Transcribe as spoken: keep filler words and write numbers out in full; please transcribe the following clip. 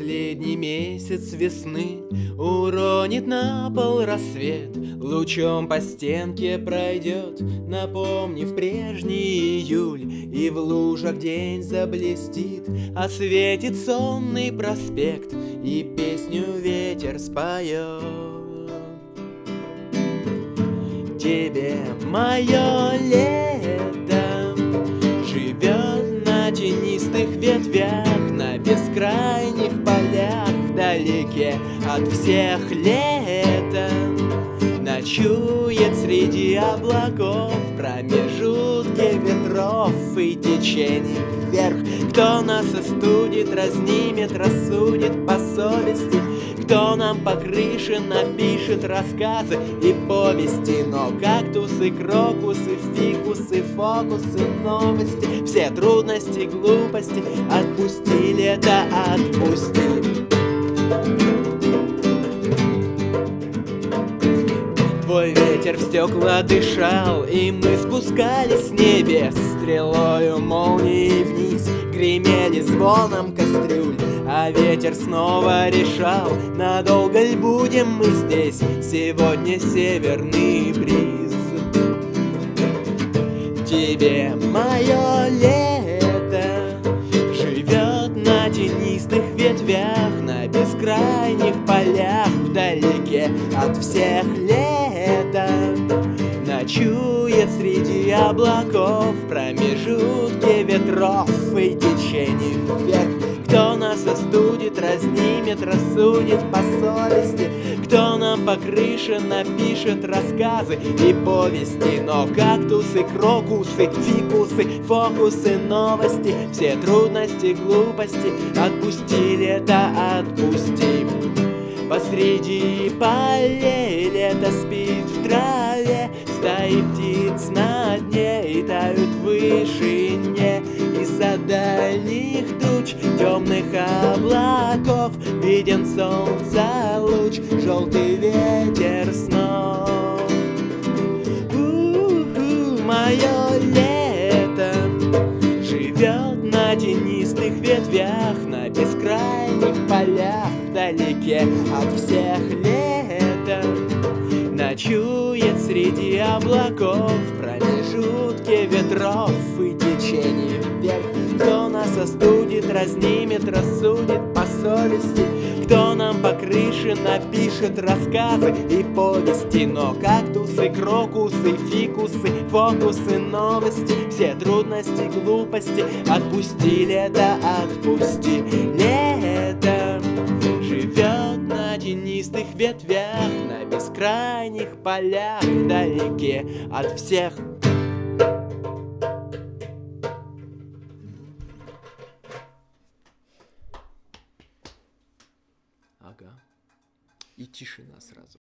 Последний месяц весны уронит на пол рассвет, лучом по стенке пройдет, напомнив прежний июль. И в лужах день заблестит, осветит сонный проспект, и песню ветер споет. Тебе мое лето живет на тенистых ветвях, на бескрайних полях, вдалеке от всех лето. Ночует среди облаков, в промежутке ветров и течений вверх. Кто нас остудит, разнимет, рассудит по совести, кто нам по крыше напишет рассказы и повести. Но кактусы, крокусы, фикусы, фокусы, новости, все трудности, глупости отпусти, лето, отпусти. Твой ветер в стекла дышал, и мы спускались с небес стрелою молнии вниз, гремели звоном кастрюль. А ветер снова решал, надолго ли будем мы здесь, сегодня северный бриз. Тебе мое лето живет на тенистых ветвях, на бескрайних полях, вдалеке от всех лета. Ночует среди облаков, в промежутке ветров и течений вверх. Кто нас остудит, разнимет, рассудит по совести, кто нам по крыше напишет рассказы и повести. Но кактусы, крокусы, фикусы, фокусы, новости, все трудности, глупости отпусти, лето, отпусти. Посреди полей лето спит в траве, стаи птиц на дне и тают в вышине. Из-за дальних туч, темных облаков виден солнца луч, желтый ветер снов. У-у-у, мое лето живет на тенистых ветвях, на бескрайних полях, вдалеке от всех лета. Ночует среди облаков, в промежутке ветров и течений вверх. Кто нас остудит, разнимет, рассудит по совести, кто нам по крыше напишет рассказы и повести. Но кактусы, крокусы, фикусы, фокусы, новости, все трудности, глупости отпусти, лето, отпусти. Лето живет на тенистых ветвях, на бескрайних полях, вдалеке от всех. Ага. И тишина сразу.